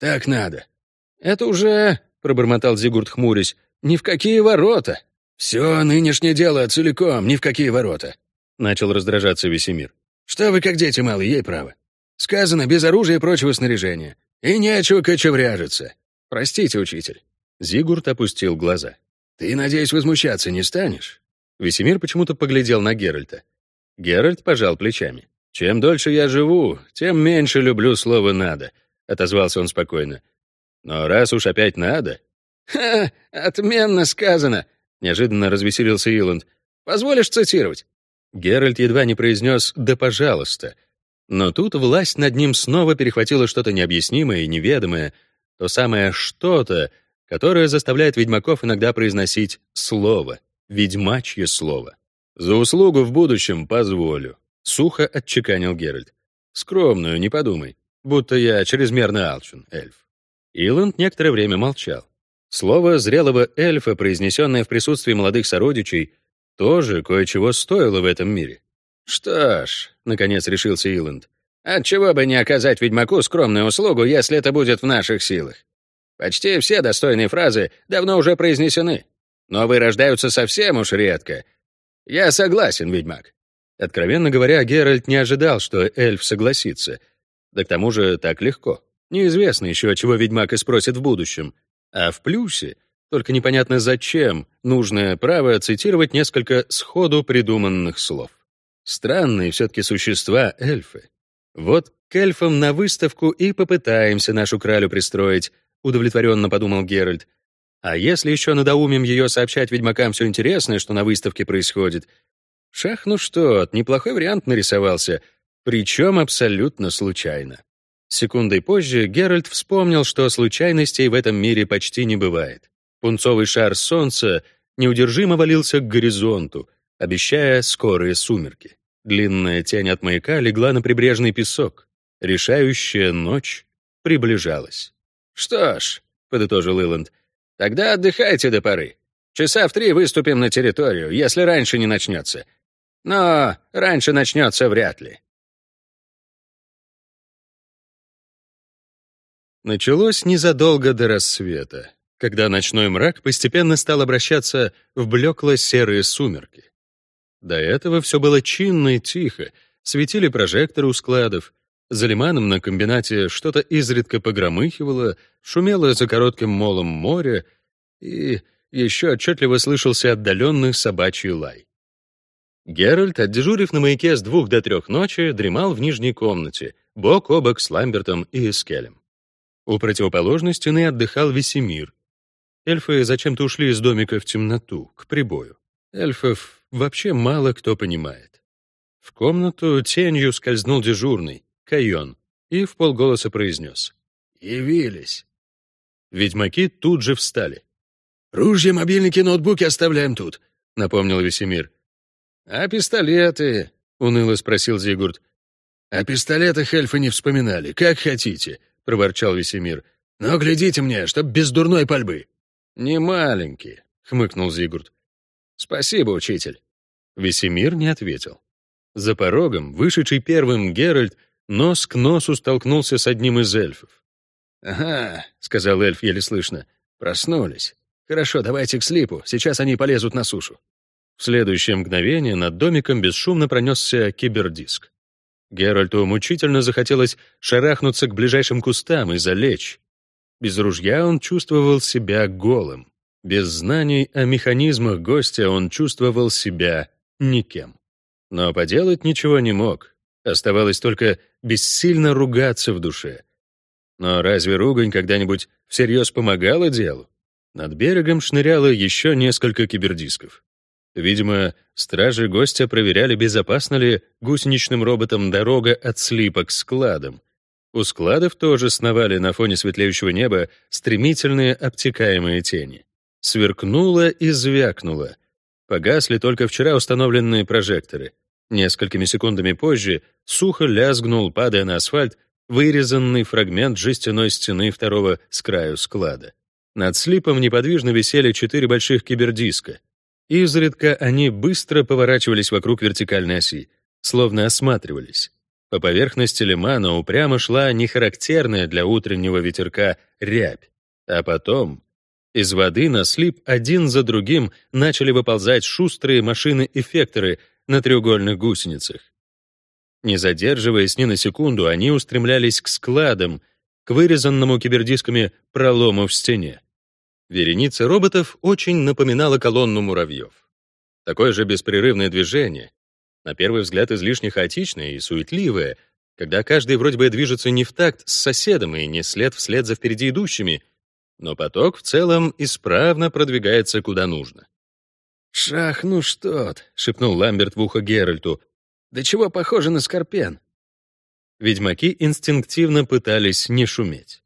Так надо». «Это уже...» — пробормотал Зигурд, хмурясь. «Ни в какие ворота!» «Все нынешнее дело целиком, ни в какие ворота», — начал раздражаться Весемир. «Что вы как дети малые, ей право. Сказано, без оружия и прочего снаряжения. И нечего кочевряжиться. Простите, учитель». Зигурд опустил глаза. «Ты, надеюсь, возмущаться не станешь?» Весемир почему-то поглядел на Геральта. Геральт пожал плечами. «Чем дольше я живу, тем меньше люблю слово «надо», — отозвался он спокойно. «Но раз уж опять надо...» «Ха, отменно сказано!» — неожиданно развеселился Иланд. «Позволишь цитировать?» Геральт едва не произнес «да пожалуйста». Но тут власть над ним снова перехватила что-то необъяснимое и неведомое, то самое «что-то», которое заставляет ведьмаков иногда произносить слово, ведьмачье слово. «За услугу в будущем позволю», — сухо отчеканил Геральт. «Скромную, не подумай, будто я чрезмерно алчен, эльф». Иланд некоторое время молчал. Слово зрелого эльфа, произнесенное в присутствии молодых сородичей, тоже кое-чего стоило в этом мире. «Что ж», — наконец решился Иланд, «отчего бы не оказать ведьмаку скромную услугу, если это будет в наших силах? Почти все достойные фразы давно уже произнесены. Новые рождаются совсем уж редко. Я согласен, ведьмак». Откровенно говоря, Геральт не ожидал, что эльф согласится. Да к тому же так легко. Неизвестно еще, чего ведьмак и спросит в будущем. А в плюсе, только непонятно зачем, нужно право цитировать несколько сходу придуманных слов. Странные все-таки существа эльфы. Вот к эльфам на выставку и попытаемся нашу кралю пристроить, удовлетворенно подумал Геральт. А если еще надоумим ее сообщать ведьмакам все интересное, что на выставке происходит? Шах, ну что, неплохой вариант нарисовался, причем абсолютно случайно. Секундой позже Геральт вспомнил, что случайностей в этом мире почти не бывает. Пунцовый шар солнца неудержимо валился к горизонту, обещая скорые сумерки. Длинная тень от маяка легла на прибрежный песок. Решающая ночь приближалась. «Что ж», — подытожил Иланд, — «тогда отдыхайте до поры. Часа в 3 выступим на территорию, если раньше не начнется. Но раньше начнется вряд ли». Началось незадолго до рассвета, когда ночной мрак постепенно стал обращаться в блекло-серые сумерки. До этого все было чинно и тихо, светили прожекторы у складов, за лиманом на комбинате что-то изредка погромыхивало, шумело за коротким молом море, и еще отчетливо слышался отдаленный собачий лай. Геральт, отдежурив на маяке с 2 до 3 ночи, дремал в нижней комнате, бок о бок с Ламбертом и Эскелем. У противоположной стены отдыхал Весемир. Эльфы зачем-то ушли из домика в темноту, к прибою. Эльфов вообще мало кто понимает. В комнату тенью скользнул дежурный, Кайон, и вполголоса произнес: «Явились». Ведьмаки тут же встали. «Ружья, мобильники, ноутбуки оставляем тут», — напомнил Весемир. «А пистолеты?» — уныло спросил Зигурд. «О пистолетах эльфы не вспоминали, как хотите», — проворчал Весемир. «Но глядите мне, чтоб без дурной пальбы». «Не маленькие», — хмыкнул Зигурд. «Спасибо, учитель». Весемир не ответил. За порогом, вышедший первым Геральт, нос к носу столкнулся с одним из эльфов. «Ага», — сказал эльф еле слышно, — «проснулись. Хорошо, давайте к слипу, сейчас они полезут на сушу». В следующее мгновение над домиком бесшумно пронесся кибердиск. Геральту мучительно захотелось шарахнуться к ближайшим кустам и залечь. Без ружья он чувствовал себя голым. Без знаний о механизмах гостя он чувствовал себя никем. Но поделать ничего не мог. Оставалось только бессильно ругаться в душе. Но разве ругань когда-нибудь всерьез помогала делу? Над берегом шныряло еще несколько кибердисков. Видимо, стражи гостя проверяли, безопасна ли гусеничным роботам дорога от слипа к складам. У складов тоже сновали на фоне светлеющего неба стремительные обтекаемые тени. Сверкнуло и звякнуло. Погасли только вчера установленные прожекторы. Несколькими секундами позже сухо лязгнул, падая на асфальт, вырезанный фрагмент жестяной стены второго с краю склада. Над слипом неподвижно висели 4 больших кибердиска. Изредка они быстро поворачивались вокруг вертикальной оси, словно осматривались. По поверхности лимана упрямо шла нехарактерная для утреннего ветерка рябь, а потом из воды на слип один за другим начали выползать шустрые машины-эффекторы на треугольных гусеницах. Не задерживаясь ни на секунду, они устремлялись к складам, к вырезанному кибердисками пролому в стене. Вереница роботов очень напоминала колонну муравьев. Такое же беспрерывное движение, на первый взгляд излишне хаотичное и суетливое, когда каждый вроде бы движется не в такт с соседом и не след вслед за впереди идущими, но поток в целом исправно продвигается куда нужно. «Шах, ну что-то», — шепнул Ламберт в ухо Геральту. «Да чего похоже на скорпен?» Ведьмаки инстинктивно пытались не шуметь.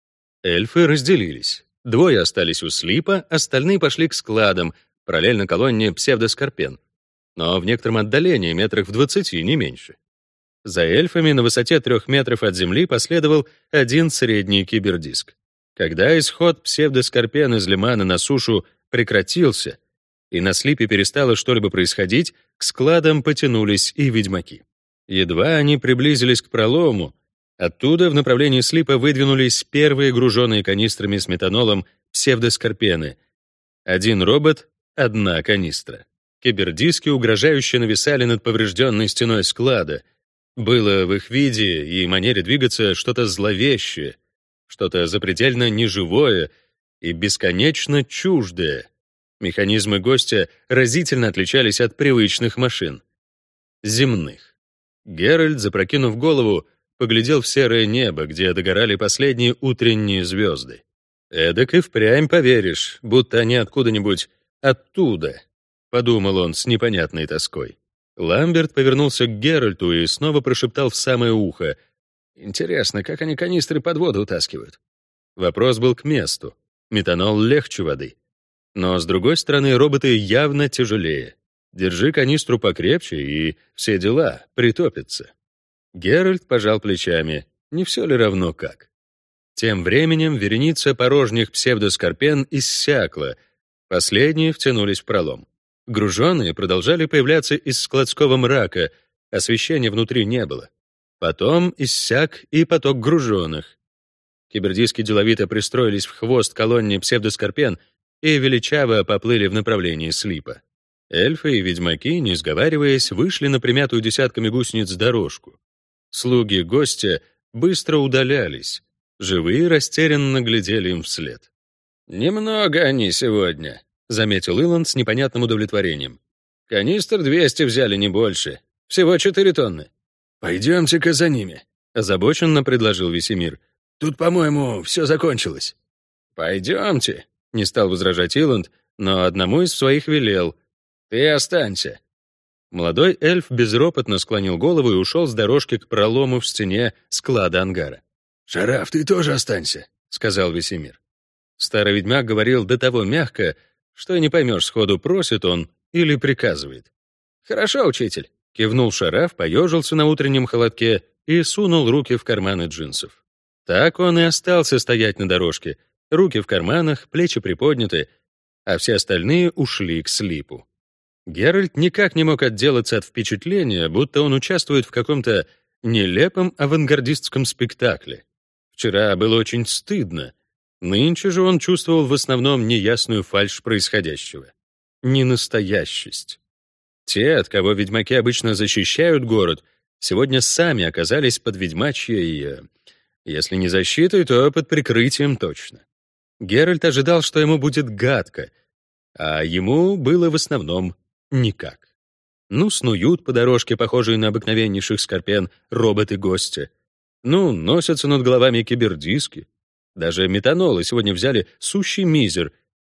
Эльфы разделились. Двое остались у слипа, остальные пошли к складам, параллельно колонне псевдоскорпен, но в некотором отдалении, метрах в 20, не меньше. За эльфами на высоте 3 метров от земли последовал один средний кибердиск. Когда исход псевдоскорпен из лимана на сушу прекратился, и на слипе перестало что-либо происходить, к складам потянулись и ведьмаки. Едва они приблизились к пролому, оттуда в направлении слипа выдвинулись первые груженные канистрами с метанолом псевдоскорпены. Один робот, одна канистра. Кибердиски угрожающе нависали над поврежденной стеной склада. Было в их виде и манере двигаться что-то зловещее, что-то запредельно неживое и бесконечно чуждое. Механизмы гостя разительно отличались от привычных машин. Земных. Геральт, запрокинув голову, поглядел в серое небо, где догорали последние утренние звезды. «Эдак и впрямь поверишь, будто они откуда-нибудь оттуда», — подумал он с непонятной тоской. Ламберт повернулся к Геральту и снова прошептал в самое ухо. «Интересно, как они канистры под воду утаскивают?» Вопрос был к месту. Метанол легче воды. Но, с другой стороны, роботы явно тяжелее. Держи канистру покрепче, и все дела, притопятся. Геральт пожал плечами. Не все ли равно как? Тем временем вереница порожних псевдоскорпен иссякла. Последние втянулись в пролом. Груженные продолжали появляться из складского мрака, освещения внутри не было. Потом иссяк и поток груженных. Кибердиски деловито пристроились в хвост колонне псевдоскорпен и величаво поплыли в направлении слипа. Эльфы и ведьмаки, не сговариваясь, вышли на примятую десятками гусениц дорожку. Слуги гостя быстро удалялись. Живые растерянно глядели им вслед. «Немного они сегодня», — заметил Иланд с непонятным удовлетворением. «Канистр 200 взяли, не больше. Всего 4 тонны». «Пойдемте-ка за ними», — озабоченно предложил Весемир. «Тут, по-моему, все закончилось». «Пойдемте», — не стал возражать Иланд, но одному из своих велел. «Ты останься». Молодой эльф безропотно склонил голову и ушел с дорожки к пролому в стене склада ангара. «Шараф, ты тоже останься», — сказал Весемир. Старый ведьмак говорил до того мягко, что и не поймешь, сходу просит он или приказывает. «Хорошо, учитель», — кивнул Шараф, поежился на утреннем холодке и сунул руки в карманы джинсов. Так он и остался стоять на дорожке, руки в карманах, плечи приподняты, а все остальные ушли к слипу. Геральт никак не мог отделаться от впечатления, будто он участвует в каком-то нелепом авангардистском спектакле. Вчера было очень стыдно. Нынче же он чувствовал в основном неясную фальшь происходящего. Ненастоящесть. Те, от кого ведьмаки обычно защищают город, сегодня сами оказались под ведьмачьей, если не защитой, то под прикрытием точно. Геральт ожидал, что ему будет гадко, а ему было в основном никак. Ну, снуют по дорожке, похожие на обыкновеннейших скорпен, роботы-гости. Ну, носятся над головами кибердиски. Даже метанолы сегодня взяли сущий мизер.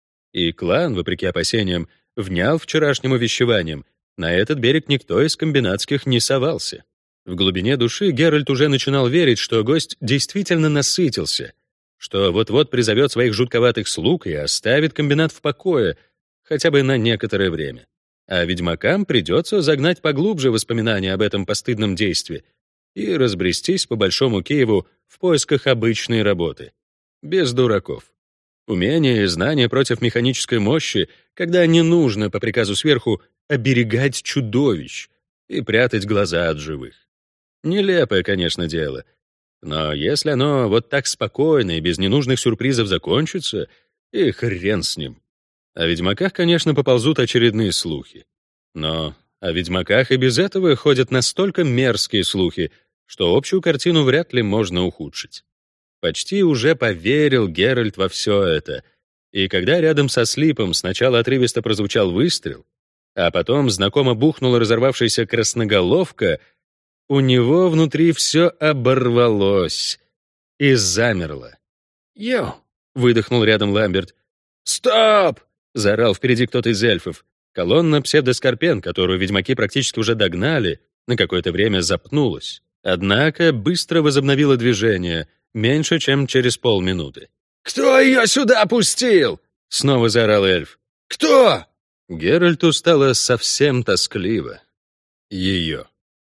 И клан, вопреки опасениям, внял вчерашним увещеванием. На этот берег никто из комбинатских не совался. В глубине души Геральт уже начинал верить, что гость действительно насытился, что вот-вот призовет своих жутковатых слуг и оставит комбинат в покое, хотя бы на некоторое время. А ведьмакам придется загнать поглубже воспоминания об этом постыдном действии и разбрестись по Большому Киеву в поисках обычной работы. Без дураков. Умение и знания против механической мощи, когда не нужно по приказу сверху оберегать чудовищ и прятать глаза от живых. Нелепое, конечно, дело. Но если оно вот так спокойно и без ненужных сюрпризов закончится, и хрен с ним. О ведьмаках, конечно, поползут очередные слухи. Но о ведьмаках и без этого ходят настолько мерзкие слухи, что общую картину вряд ли можно ухудшить. Почти уже поверил Геральт во все это. И когда рядом со Слипом сначала отрывисто прозвучал выстрел, а потом знакомо бухнула разорвавшаяся красноголовка, у него внутри все оборвалось и замерло. «Йоу!» — выдохнул рядом Ламберт. «Стоп!» — заорал впереди кто-то из эльфов. Колонна псевдоскорпен, которую ведьмаки практически уже догнали, на какое-то время запнулась. Однако быстро возобновила движение, меньше, чем через полминуты. «Кто ее сюда пустил?» — снова заорал эльф. «Кто?» Геральту стало совсем тоскливо. Ее.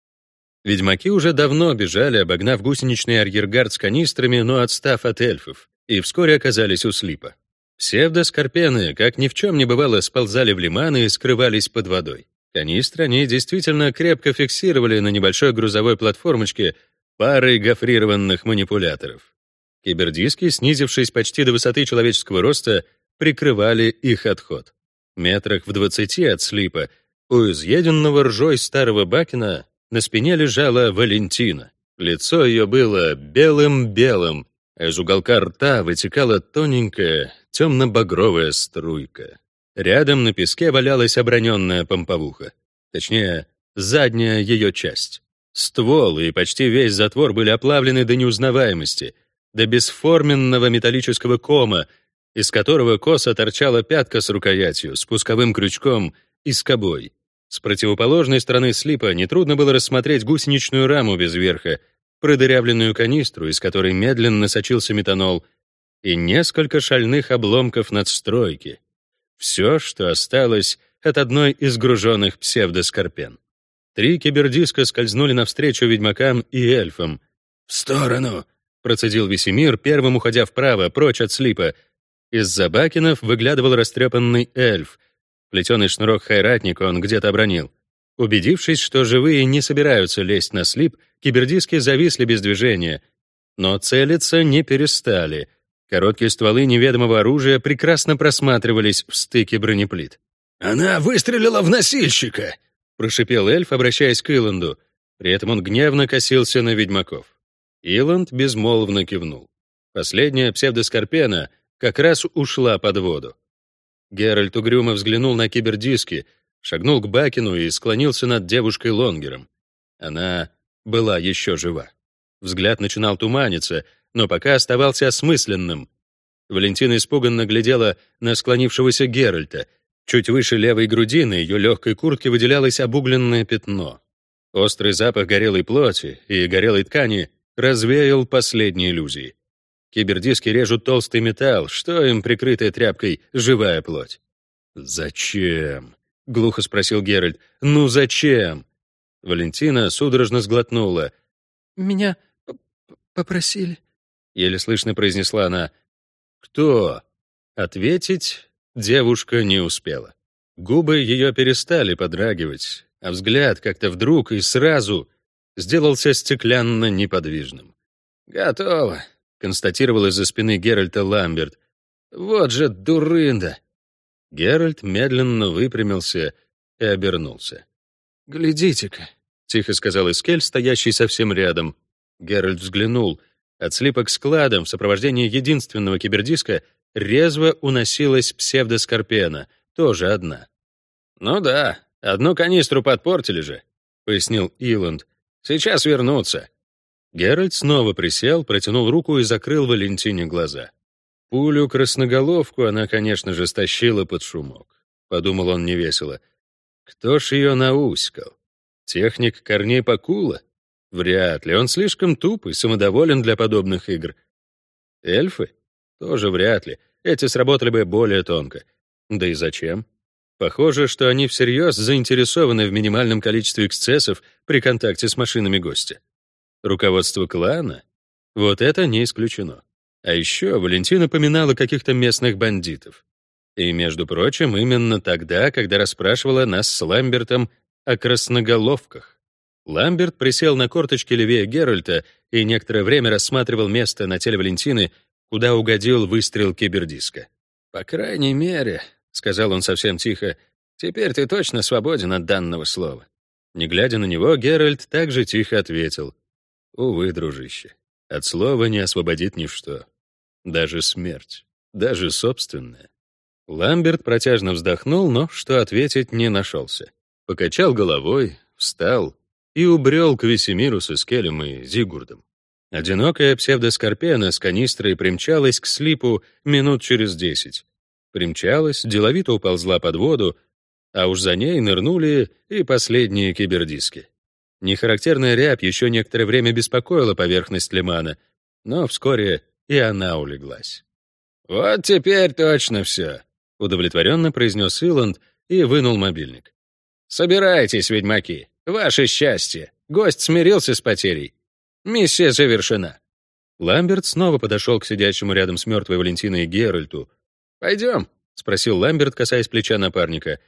Ведьмаки уже давно бежали, обогнав гусеничный арьергард с канистрами, но отстав от эльфов, и вскоре оказались у Слипа. Псевдоскорпены, как ни в чем не бывало, сползали в лиманы и скрывались под водой. Канистры они действительно крепко фиксировали на небольшой грузовой платформочке парой гофрированных манипуляторов. Кибердиски, снизившись почти до высоты человеческого роста, прикрывали их отход. Метрах в 20 от Слипа, у изъеденного ржой старого Бакена, на спине лежала Валентина. Лицо ее было белым-белым, а из уголка рта вытекала тоненькая, темно-багровая струйка. Рядом на песке валялась оброненная помповуха. Точнее, задняя ее часть. Ствол и почти весь затвор были оплавлены до неузнаваемости, до бесформенного металлического кома, из которого косо торчала пятка с рукоятью, спусковым крючком и скобой. С противоположной стороны Слипа нетрудно было рассмотреть гусеничную раму без верха, продырявленную канистру, из которой медленно сочился метанол, и несколько шальных обломков надстройки. Все, что осталось от одной из груженных псевдоскорпен. 3 кибердиска скользнули навстречу ведьмакам и эльфам. «В сторону!» — процедил Весемир, первым уходя вправо, прочь от Слипа. Из-за бакенов выглядывал растрепанный эльф. Плетеный шнурок хайратника он где-то обронил. Убедившись, что живые не собираются лезть на Слип, кибердиски зависли без движения. Но целиться не перестали. Короткие стволы неведомого оружия прекрасно просматривались в стыке бронеплит. «Она выстрелила в носильщика!» — прошипел эльф, обращаясь к Иланду. При этом он гневно косился на ведьмаков. Иланд безмолвно кивнул. Последняя псевдоскорпена как раз ушла под воду. Геральт угрюмо взглянул на кибердиски, шагнул к Бакину и склонился над девушкой Лонгером. Она была еще жива. Взгляд начинал туманиться, но пока оставался осмысленным. Валентина испуганно глядела на склонившегося Геральта. Чуть выше левой груди на ее легкой куртке выделялось обугленное пятно. Острый запах горелой плоти и горелой ткани развеял последние иллюзии. Кибердиски режут толстый металл, что им, прикрытая тряпкой, живая плоть. «Зачем?» — глухо спросил Геральт. «Ну зачем?» Валентина судорожно сглотнула. «Меня попросили», — еле слышно произнесла она. «Кто?» Ответить девушка не успела. Губы ее перестали подрагивать, а взгляд как-то вдруг и сразу сделался стеклянно неподвижным. «Готово», — констатировал из-за спины Геральта Ламберт. «Вот же дурында!» Геральт медленно выпрямился и обернулся. «Глядите-ка», — тихо сказал Искель, стоящий совсем рядом. Геральт взглянул. От Слипа к складам в сопровождении единственного кибердиска резво уносилась псевдоскорпена, тоже одна. «Ну да, одну канистру подпортили же», — пояснил Иланд. «Сейчас вернутся». Геральт снова присел, протянул руку и закрыл Валентине глаза. Пулю-красноголовку она, конечно же, стащила под шумок. Подумал он невесело. Кто ж ее науськал? Техник Корней Пакула? Вряд ли, он слишком туп и самодоволен для подобных игр. Эльфы? Тоже вряд ли, эти сработали бы более тонко. Да и зачем? Похоже, что они всерьез заинтересованы в минимальном количестве эксцессов при контакте с машинами гостя. Руководство клана? Вот это не исключено. А еще Валентина поминала каких-то местных бандитов. И, между прочим, именно тогда, когда расспрашивала нас с Ламбертом о красноголовках. Ламберт присел на корточки левее Геральта и некоторое время рассматривал место на теле Валентины, куда угодил выстрел кибердиска. «По крайней мере», — сказал он совсем тихо, — «теперь ты точно свободен от данного слова». Не глядя на него, Геральт также тихо ответил: «Увы, дружище, от слова не освободит ничто. Даже смерть, даже собственная». Ламберт протяжно вздохнул, но что ответить не нашелся. Покачал головой, встал и убрел к Весемиру с Искелем и Зигурдом. Одинокая псевдоскорпена с канистрой примчалась к слипу минут через 10. Примчалась, деловито уползла под воду, а уж за ней нырнули и последние кибердиски. Нехарактерная рябь еще некоторое время беспокоила поверхность лимана, но вскоре и она улеглась. «Вот теперь точно все», — удовлетворенно произнес Иланд и вынул мобильник. «Собирайтесь, ведьмаки, ваше счастье. Гость смирился с потерей. Миссия завершена». Ламберт снова подошел к сидящему рядом с мертвой Валентиной Геральту. «Пойдем?» — спросил Ламберт, касаясь плеча напарника.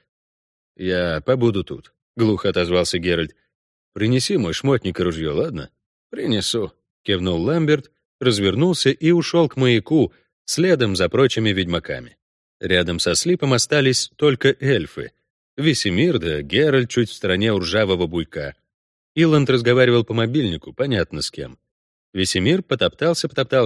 «Я побуду тут», — глухо отозвался Геральт. «Принеси мой шмотник и ружье, ладно?» «Принесу», — кивнул Ламберт, развернулся и ушел к маяку, следом за прочими ведьмаками. Рядом со слипом остались только эльфы. Весемир да Геральт чуть в стороне у ржавого буйка. Иланд разговаривал по мобильнику, понятно с кем. Весемир потоптался,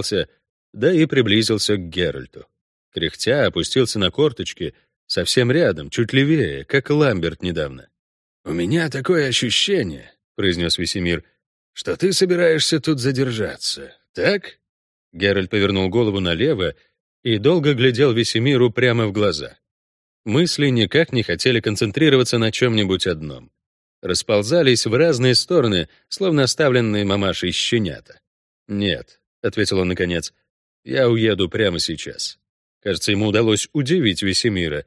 да и приблизился к Геральту. Кряхтя опустился на корточки, совсем рядом, чуть левее, как Ламберт недавно. «У меня такое ощущение», — произнес Весемир, «что ты собираешься тут задержаться, так?» Геральт повернул голову налево и долго глядел Весемиру прямо в глаза. Мысли никак не хотели концентрироваться на чем-нибудь одном. Расползались в разные стороны, словно оставленные мамашей щенята. «Нет», — ответил он наконец, — «я уеду прямо сейчас». Кажется, ему удалось удивить Весемира.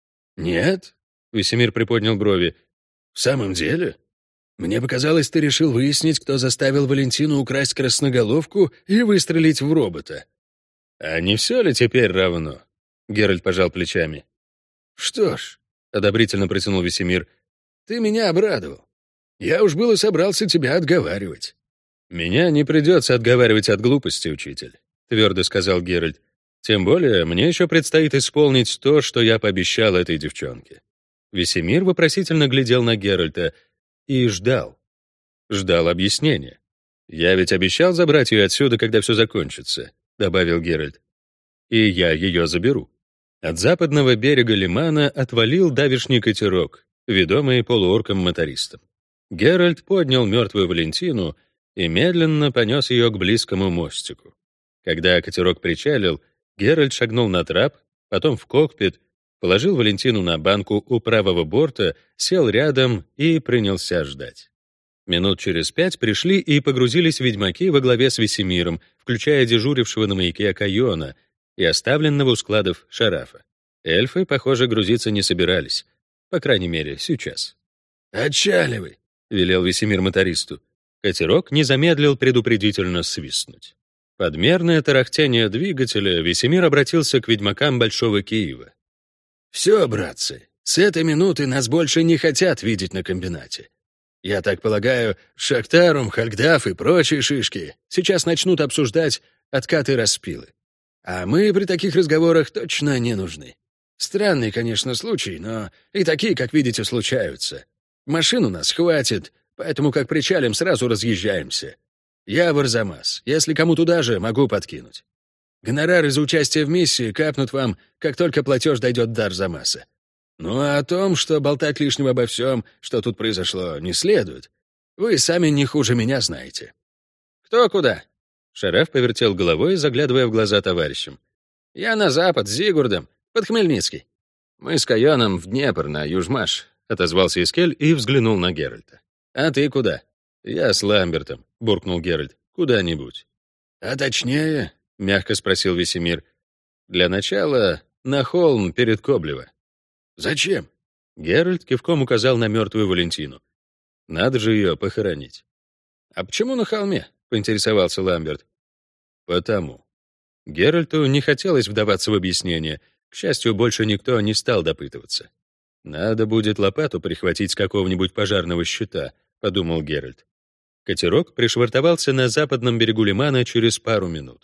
«Нет?» — Весемир приподнял брови. «В самом деле? Мне показалось, ты решил выяснить, кто заставил Валентину украсть красноголовку и выстрелить в робота». «А не все ли теперь равно?» Геральт пожал плечами. «Что ж», — одобрительно протянул Весемир, — «ты меня обрадовал. Я уж было собрался тебя отговаривать». «Меня не придется отговаривать от глупости, учитель», — твердо сказал Геральт. «Тем более мне еще предстоит исполнить то, что я пообещал этой девчонке». Весемир вопросительно глядел на Геральта и ждал. Ждал объяснения. «Я ведь обещал забрать ее отсюда, когда все закончится», — добавил Геральт. «И я ее заберу». От западного берега лимана отвалил давишний катерок, ведомый полуорком-мотористом. Геральт поднял мертвую Валентину и медленно понес ее к близкому мостику. Когда катерок причалил, Геральт шагнул на трап, потом в кокпит, положил Валентину на банку у правого борта, сел рядом и принялся ждать. Минут через 5 пришли и погрузились ведьмаки во главе с Весемиром, включая дежурившего на маяке Кайона и оставленного у складов Шарафа. Эльфы, похоже, грузиться не собирались. По крайней мере, сейчас. «Отчаливай», — велел Весемир мотористу. Катерок не замедлил предупредительно свистнуть. Под мерное тарахтение двигателя Весемир обратился к ведьмакам Большого Киева. «Все, братцы, с этой минуты нас больше не хотят видеть на комбинате. Я так полагаю, Шахтарум, Хальгдаф и прочие шишки сейчас начнут обсуждать откаты распилы. А мы при таких разговорах точно не нужны. Странный, конечно, случай, но и такие, как видите, случаются. Машин у нас хватит, поэтому как причалим, сразу разъезжаемся. Я в Арзамас. Если кому туда же, могу подкинуть. Гонорары за участие в миссии капнут вам, как только платеж дойдет до Арзамаса. Ну а о том, что болтать лишнего обо всем, что тут произошло, не следует, вы сами не хуже меня знаете». «Кто куда?» Шараф повертел головой, заглядывая в глаза товарищам. «Я на запад, с Зигурдом, под Хмельницкий. Мы с Кайоном в Днепр, на Южмаш», — отозвался Искель и взглянул на Геральта. «А ты куда?» «Я с Ламбертом», — буркнул Геральт. «Куда-нибудь». «А точнее?» — мягко спросил Весемир. «Для начала на холм перед Коблево». «Зачем?» Геральт кивком указал на мертвую Валентину. «Надо же ее похоронить». «А почему на холме?» — поинтересовался Ламберт. «Потому». Геральту не хотелось вдаваться в объяснение. К счастью, больше никто не стал допытываться. «Надо будет лопату прихватить с какого-нибудь пожарного щита», — подумал Геральт. Катерок пришвартовался на западном берегу лимана через пару минут.